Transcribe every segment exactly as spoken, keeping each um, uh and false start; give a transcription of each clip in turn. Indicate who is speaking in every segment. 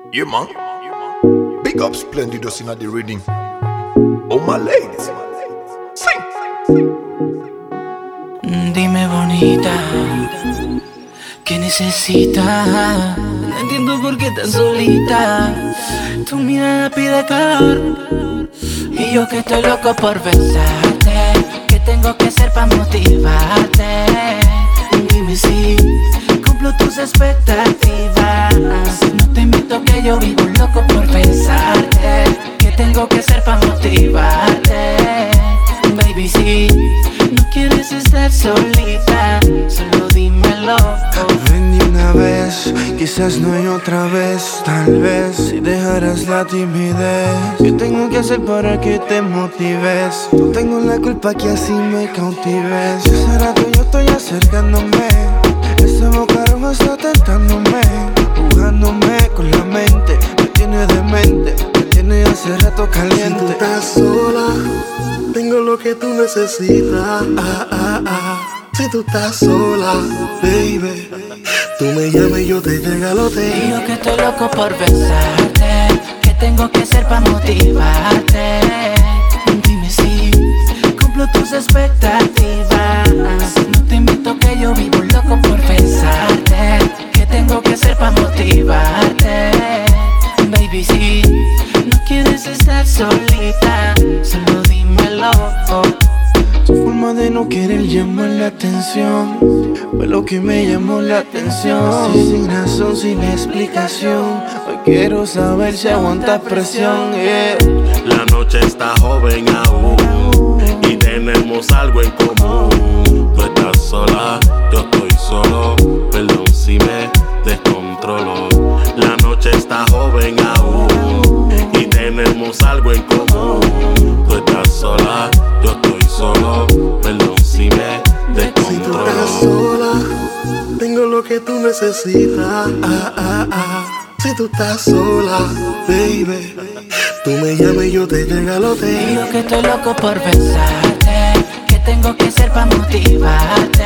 Speaker 1: Yeah, man. Big up Splendidos in the reading. Oh, my ladies. Sing.
Speaker 2: Dime bonita, ¿qué necesitas? No entiendo por qué estás solita. Tu mirada pide calor y yo que estoy loco por besarte. ¿Qué tengo que hacer para motivarte? Dime si cumplo tus expectativas. No te miento que yo vivo loco por pensarte. ¿Qué tengo que hacer para motivarte? Baby, si no quieres estar solita, solo dímelo.
Speaker 3: Ven de una vez, quizás no hay otra vez. Tal vez si dejaras la timidez. ¿Qué tengo que hacer para que te motives? No tengo la culpa que así me cautives. Si hace rato yo estoy acercándome, esa boca roja está tentándome, jugándome con la mente. Me tiene demente, me tiene hace rato caliente.
Speaker 4: Si tú estás sola, tengo lo que tú necesitas. Ah, ah, ah. Si tú estás sola, baby, tú me llamas y yo te regalote.
Speaker 2: Y yo que estoy loco por besarte. ¿Qué tengo que hacer para motivarte? Dime si cumplo tus expectativas. No te invito que yo vivo loco por pensarte. ¿Qué tengo que hacer para motivarte? Baby, si no quieres estar solita, solo dímelo.
Speaker 3: Tu forma de no querer llamar la atención fue lo que me llamó la atención. Sí, sin razón, sin explicación, hoy quiero saber si aguantas presión, yeah.
Speaker 5: La noche está joven aún y tenemos algo en común. Tú estás sola, yo estoy solo, perdón si me descontrolo. La noche está joven aún y tenemos algo en común. Tú estás sola, yo estoy solo, perdón si me
Speaker 4: Si tú estás
Speaker 5: descontrolo.
Speaker 4: sola, tengo lo que tú necesitas. Ah, ah, ah. Si tú estás sola, baby, tú me llamas y yo te
Speaker 2: Y
Speaker 4: regalote.
Speaker 2: yo que estoy loco por besarte. ¿Qué tengo que hacer para motivarte?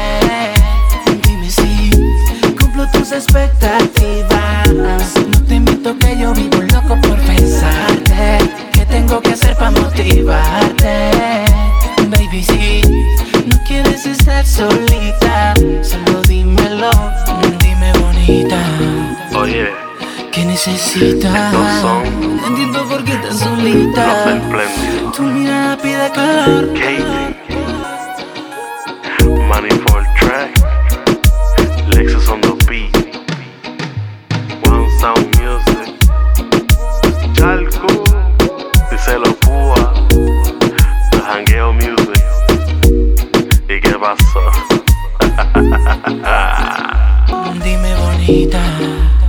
Speaker 2: Dime si cumplo tus expectativas. No te invito que yo vivo loco por pensarte. ¿Qué tengo que hacer para motivarte? Baby, si no quieres estar solita, solo dímelo. Dime bonita,
Speaker 5: Oye,
Speaker 2: ¿qué necesitas?
Speaker 5: Estos son
Speaker 2: No entiendo por qué estás
Speaker 5: los
Speaker 2: solita.
Speaker 5: espléndidos.
Speaker 2: Tu mirada pide calor.
Speaker 5: Katie, Money for a track, Lexus on the beat, One Sound Music, Chalco, díselo Púa, The Jangueo Music. ¿Y qué pasó?
Speaker 2: Dime bonita,